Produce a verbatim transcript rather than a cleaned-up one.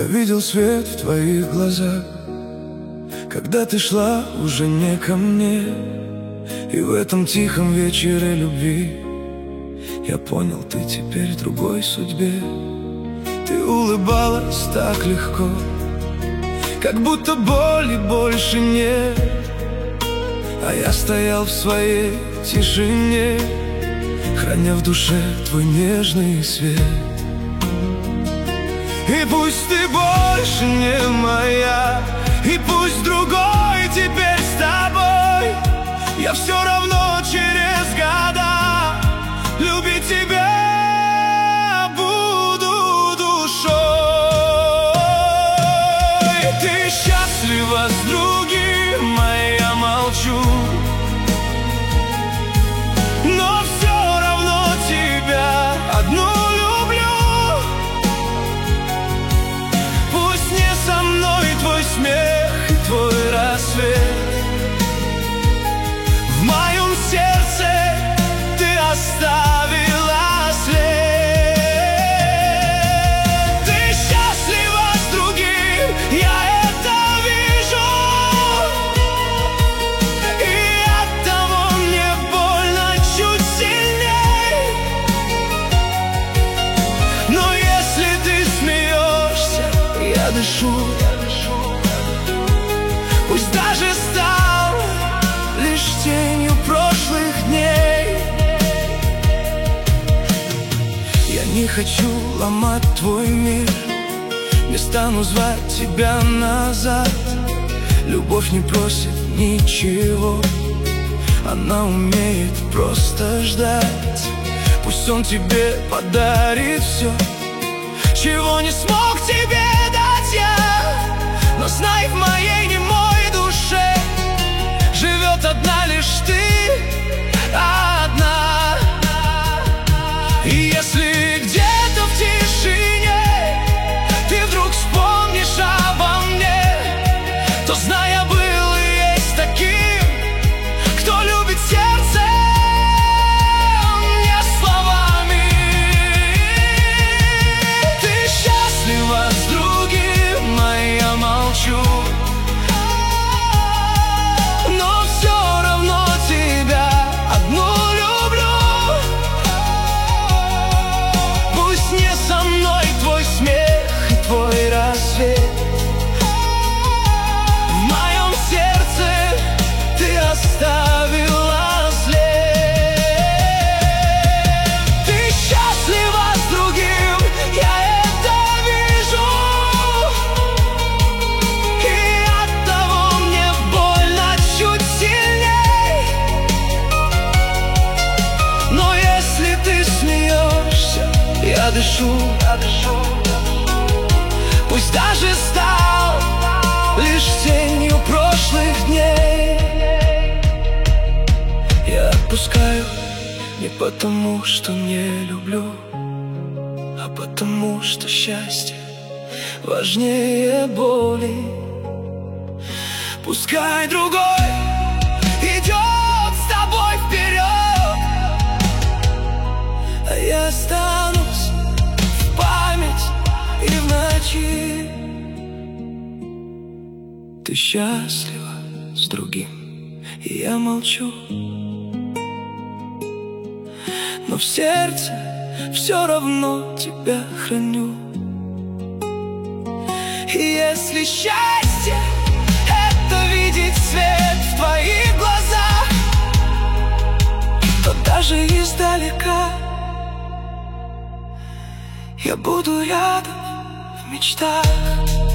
видел свет в твоих глазах, когда ты шла уже не ко мне. И в этом тихом вечере любви я понял, ты теперь в другой судьбе. Ты улыбалась так легко, как будто боли больше нет. А я стоял в своей тишине, храня в душе твой нежный свет. И пусть ты больше не моя, и пусть другой теперь с тобой, я все равно через года любить тебя буду душой. Ты счастлива с другим, а я молчу, но все равно тебя одну люблю. Пусть не со мной твой смех и твой рассвет, в моем сердце ты оставила след. Ты счастлива с другим, я это вижу, и от того мне больно чуть сильней. Но если ты смеешься, я дышу, пусть даже стал лишь тенью прошлых дней. Я не хочу ломать твой мир, не стану звать тебя назад. Любовь не просит ничего, она умеет просто ждать. Пусть он тебе подарит все, чего не смог тебе дать я. Но знай, в моей немой душе живет одна лишь ты, одна. И если где-то в тишине ты вдруг вспомнишь обо мне, то знай, я был и есть таким, кто любит сердце не словами. Ты счастлива с другим, а я молчу, но все равно тебя одну люблю. Пусть не со мной твой смех и твой рассвет, в моем сердце ты оставила след. Ты счастлива с другим, я это вижу, и от того мне больно чуть сильней. Но если ты смеешься, я дышу, я дышу, пусть даже стал лишь тенью прошлых дней. Я отпускаю не потому, что не люблю, а потому, что счастье важнее боли. Пускай другой идет с тобой вперед, а я останусь в память и в ночи. Ты счастлива с другим, и я молчу, но в сердце все равно тебя храню. И если счастье — это видеть свет в твоих глазах, то даже издалека я буду рядом в мечтах.